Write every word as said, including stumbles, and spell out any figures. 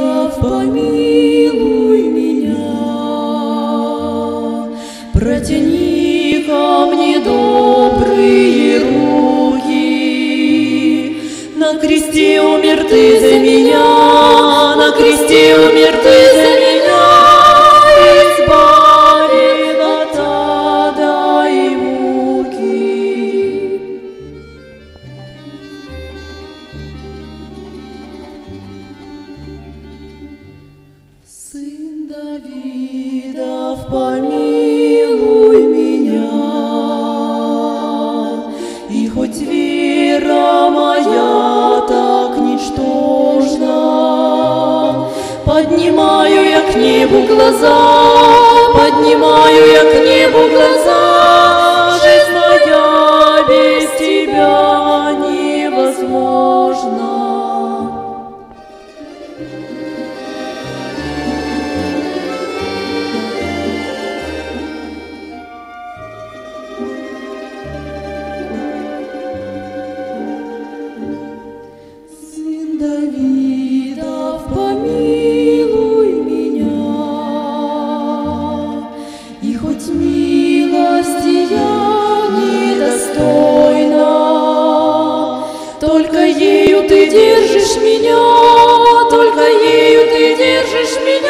Давидов, помилуй меня. Протяни ко мне добрые руки. На кресте умер ты за меня, на кресте умер ты за меня, избавив от ада и муки. Сын Давидов, помилуй меня, и хоть вера моя так ничтожна, поднимаю я к небу глаза, поднимаю я к небу глаза, жизнь моя без тебя невозможна. Сын Давидов, помилуй меня, и хоть милости я недостойна, только ею ты держишь меня, только ею ты держишь меня.